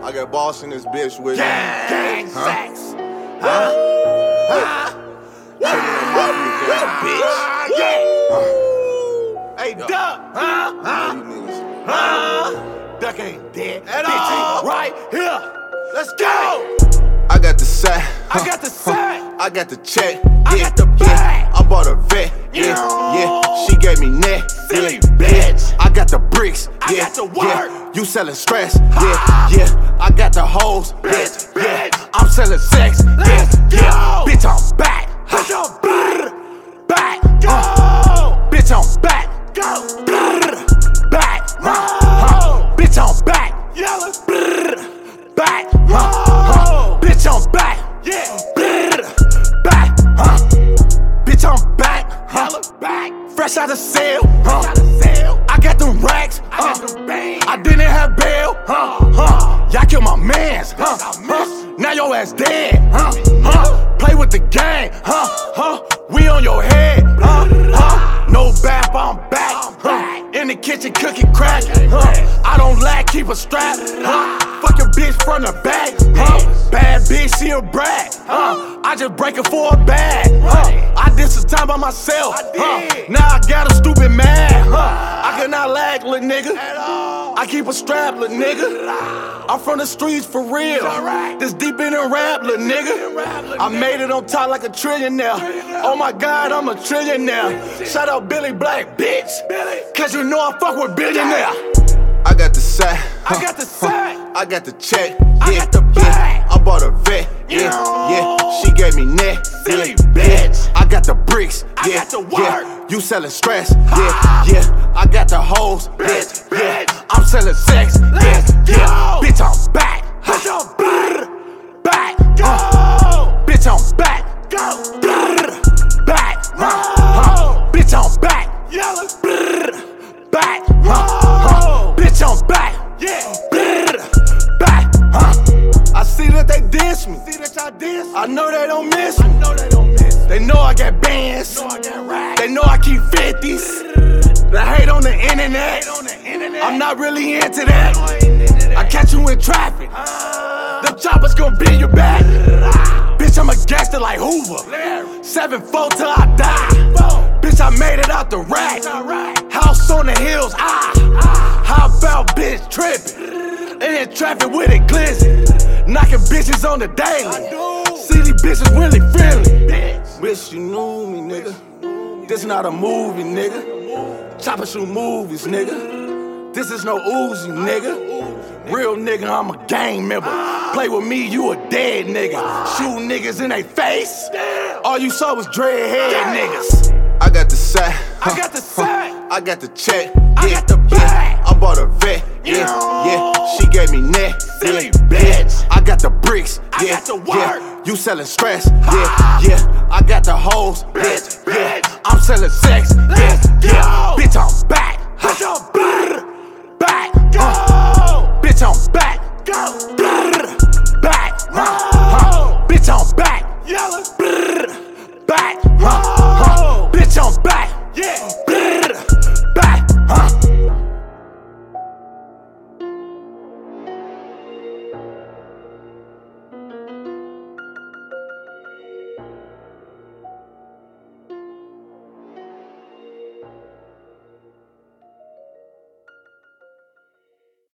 I got boss in this bitch with me. Gang sex. Bitch. Hey, Duck. Duck ain't dead. At Bitch all. ain't right here. Let's go. I got the sack. I got the sack. I got the check. I got the bag. I bought a vet. Yeah. She gave me neck. Silly bitch. I got the bricks. I got the work. You selling stress. Yeah. I got the hoes. Bitch. I'm selling sex. Let's go. Bitch, I'm back. Bitch, I'm back. Go. Bitch, I'm back. Go. Back. Whoa. Bitch, I'm back. Yellow. Back. Whoa. Bitch, I'm back. Yeah. Back. Bitch, I'm back. Yellow. Back. Fresh out of sale. Got a sale. I got them racks. I got the bang. I didn't have bail. Y'all killed my mans. Now your ass dead. Play with the gang. We on your head. No bap, I'm back. In the kitchen cooking crack. I don't lack, keep a strap. Fuck your bitch from the back. Bad bitch, she a brat. I just break her for a bag. I did some time by myself. Now I got a stupid man. I cannot lag, little nigga. I keep a strap, little nigga. I'm from the streets for real. This deep in the rap, little nigga. I made it on top like a trillionaire. Oh my God, I'm a trillionaire. Shout out Billy Black, bitch. Cause you know I fuck with billionaire. I got the sack. I got the sack. I got the check. I got the bag. I bought a vet. Yeah. She gave me neck. Silly bitch. I got the bricks. I got the work. You selling stress. Yeah. I got the hoes. Bitch. I'm selling sex. Let's go. Bitch, I'm back. Bitch, I'm Back. Go. Bitch, I'm back. Go. Back. Whoa. Bitch, I'm back. Yellow. Back. Whoa. Bitch, I'm back. Yeah. Back. I see that they diss me. See that y'all dance? I know they don't miss I me. know they don't miss. They know I got bands. Know I got racks. They know I keep 50s. They hate on the internet. on the internet. I'm not really into that. I catch you in traffic. Them choppers gon' bend your back. Bitch, I'm a gangster like Hoover. 7-4 till I die. Bitch, I made it out the rack. House on the hills. How about bitch trippin'? In traffic with it glizzy. Knocking bitches on the daily. See these bitches really friendly. Wish you knew me, nigga. This not a movie, nigga. Chopper shoot movies, nigga. This is no Uzi, nigga. Real nigga, I'm a gang member. Play with me, you a dead nigga. Shoot niggas in they face. All you saw was dreadhead niggas. I got the sack. I got the sack. I got the check. I got the bag. I bought a vet. Yeah. She gave me neck. Silly bitch. I got the bricks. I got the work. You selling stress. Yeah. I got the hoes. Bitch. I'm selling sex. Let's go. Bitch, I'm back. Bitch, I'm